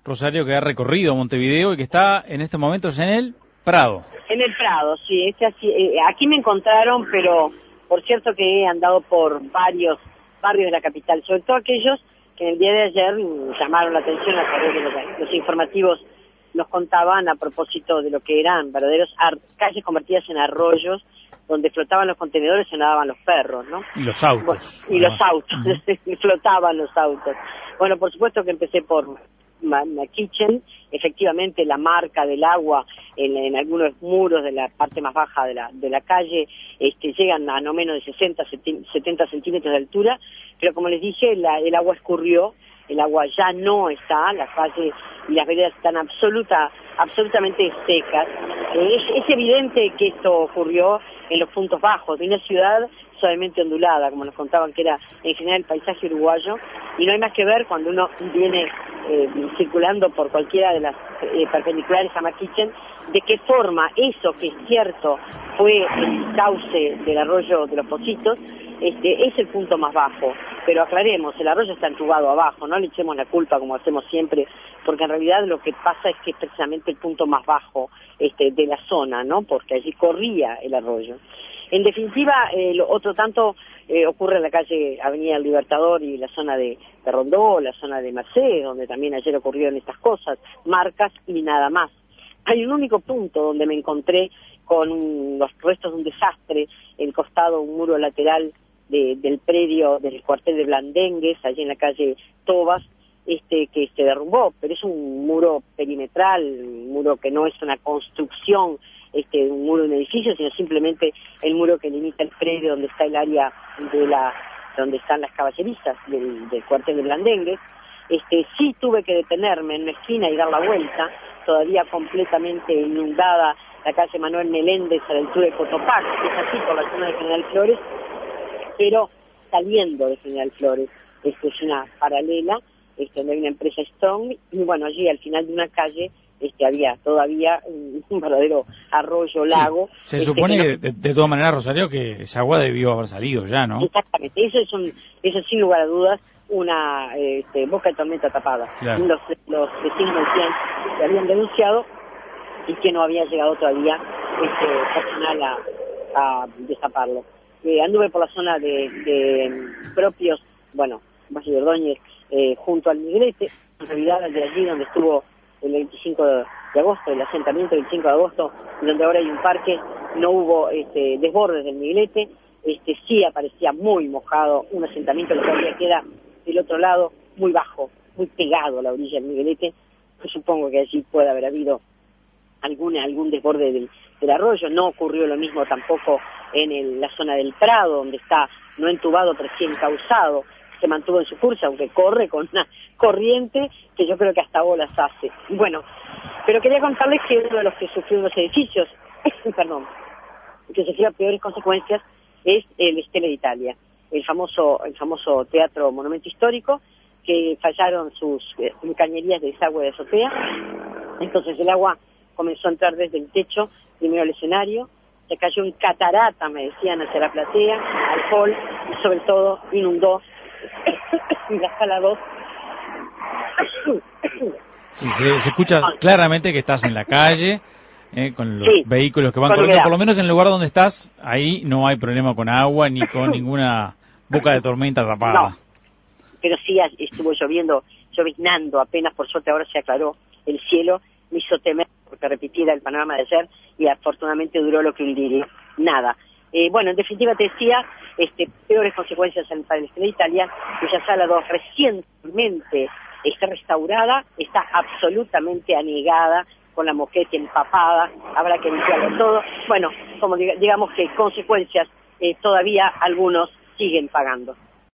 Rosario, que ha recorrido Montevideo y que está en estos momentos en el Prado. En el Prado, sí. Aquí me encontraron, pero por cierto que he andado por varios barrios de la capital, sobre todo aquellos que en el día de ayer llamaron la atención a través de los informativos nos contaban a propósito de lo que eran verdaderos calles convertidas en arroyos donde flotaban los contenedores y nadaban los perros, ¿no? Y los autos. Bueno, y los autos, flotaban los autos. Bueno, por supuesto que empecé por Kitchen. Efectivamente la marca del agua en algunos muros de la parte más baja de la calle llegan a no menos de 70 centímetros de altura, pero como les dije, el agua escurrió, el agua ya no está, la calle y las veredas están absolutamente secas. Es evidente que esto ocurrió en los puntos bajos de una ciudad suavemente ondulada, como nos contaban que era en general el paisaje uruguayo, y no hay más que ver cuando uno viene circulando por cualquiera de las perpendiculares a Maquichen, de qué forma eso que es cierto fue el cauce del arroyo de los Pocitos, es el punto más bajo. Pero aclaremos, el arroyo está entubado abajo, no le echemos la culpa como hacemos siempre, porque en realidad lo que pasa es que es precisamente el punto más bajo de la zona, ¿no? Porque allí corría el arroyo. En definitiva, otro tanto ocurre en la calle Avenida del Libertador y la zona de Rondó, la zona de Mercedes, donde también ayer ocurrieron estas cosas, marcas y nada más. Hay un único punto donde me encontré con los restos de un desastre, el costado, un muro lateral del predio del cuartel de Blandengues, allí en la calle Tobas, que se derrumbó, pero es un muro perimetral, un muro que no es una construcción, un muro de un edificio, sino simplemente el muro que limita el predio donde está el área donde están las caballerizas del cuartel de Blandengues. Sí tuve que detenerme en una esquina y dar la vuelta, todavía completamente inundada la calle Manuel Meléndez a la altura de Cotopaxi, que es así por la zona de General Flores, pero saliendo de General Flores. Es una paralela, donde hay una empresa Strong, y bueno, allí al final de una calle había todavía un verdadero arroyo, lago. Sí. Se supone que de todas maneras, Rosario, que esa agua debió haber salido ya, ¿no? Exactamente, eso es sin lugar a dudas una boca de tormenta tapada. Claro. Los vecinos decían que habían denunciado y que no había llegado todavía personal a destaparlo. Anduve por la zona de propios, bueno, Valle de Ordóñez, junto al Miguelete, en realidad de allí donde estuvo el 25 de agosto, el asentamiento del 25 de agosto, donde ahora hay un parque, no hubo desbordes del Miguelete, sí aparecía muy mojado un asentamiento que todavía queda del otro lado, muy bajo, muy pegado a la orilla del Miguelete. Yo supongo que allí puede haber habido algún desborde del arroyo. No ocurrió lo mismo tampoco en la zona del Prado, donde está no entubado pero sí encauzado, se mantuvo en su curso, aunque corre con una corriente que yo creo que hasta bolas hace. Bueno, pero quería contarles que uno de los que sufrió los edificios, perdón, que sufrió peores consecuencias, es el Stella d'Italia, el famoso teatro monumento histórico, que fallaron sus cañerías de desagüe de azotea. Entonces el agua comenzó a entrar desde el techo, primero al escenario, se cayó en catarata, me decían, hacia la platea, al hall, y sobre todo inundó la sala 2. Sí, se escucha claramente que estás en la calle, con los vehículos que van corriendo, por lo menos en el lugar donde estás, ahí no hay problema con agua ni con ninguna boca de tormenta tapada. No, pero sí estuvo lloviznando apenas, por suerte ahora se aclaró el cielo, me hizo temer porque repitiera el panorama de ayer y afortunadamente duró lo que un día, nada. Bueno, en definitiva te decía, peores consecuencias para el Stella d'Italia, cuya sala 2 recientemente está restaurada, está absolutamente anegada, con la moqueta empapada, habrá que limpiarlo todo. Bueno, como digamos que consecuencias todavía algunos siguen pagando.